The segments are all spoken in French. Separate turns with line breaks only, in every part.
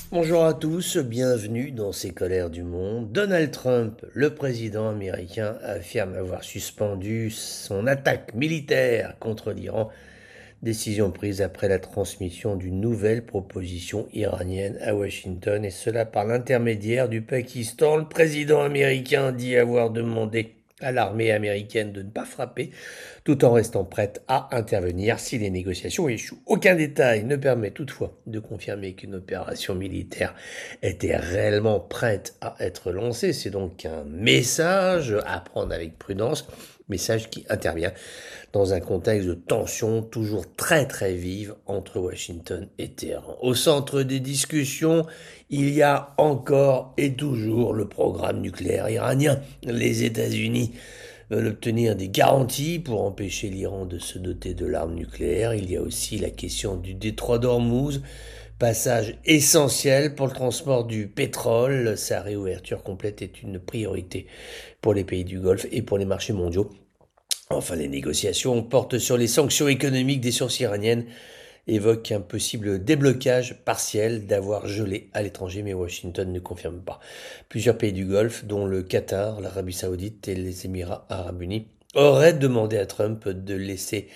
Bonjour à tous, bienvenue dans ces colères du monde. Donald Trump, le président américain, affirme avoir suspendu son attaque militaire contre l'Iran, décision prise après la transmission d'une nouvelle proposition iranienne à Washington, et cela par l'intermédiaire du Pakistan. Le président américain dit avoir demandé à l'armée américaine de ne pas frapper, tout en restant prête à intervenir si les négociations échouent. Aucun détail ne permet toutefois de confirmer qu'une opération militaire était réellement prête à être lancée. C'est donc un message à prendre avec prudence, message qui intervient dans un contexte de tension toujours très vive entre Washington et Téhéran. Au centre des discussions, il y a encore et toujours le programme nucléaire iranien. Les États-Unis veulent obtenir des garanties pour empêcher l'Iran de se doter de l'arme nucléaire. Il y a aussi la question du détroit d'Ormuz, passage essentiel pour le transport du pétrole. Sa réouverture complète est une priorité pour les pays du Golfe et pour les marchés mondiaux. Enfin, les négociations portent sur les sanctions économiques des sources iraniennes, évoquent un possible déblocage partiel d'avoir gelé à l'étranger, mais Washington ne confirme pas. Plusieurs pays du Golfe, dont le Qatar, l'Arabie Saoudite et les Émirats Arabes Unis, auraient demandé à Trump de laisser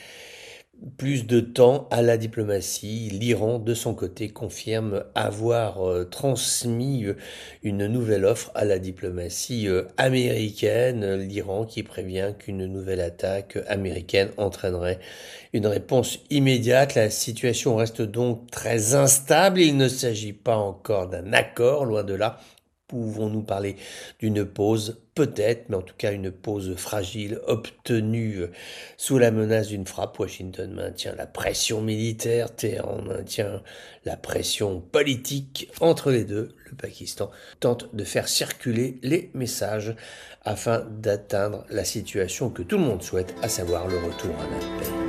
plus de temps à la diplomatie. L'Iran, de son côté, confirme avoir transmis une nouvelle offre à la diplomatie américaine. L'Iran qui prévient qu'une nouvelle attaque américaine entraînerait une réponse immédiate. La situation reste donc très instable. Il ne s'agit pas encore d'un accord, loin de là. Pouvons-nous parler d'une pause? Peut-être, mais en tout cas une pause fragile obtenue sous la menace d'une frappe. Washington maintient la pression militaire, Téhéran maintient la pression politique. Entre les deux, le Pakistan tente de faire circuler les messages afin d'atteindre la situation que tout le monde souhaite, à savoir le retour à la paix.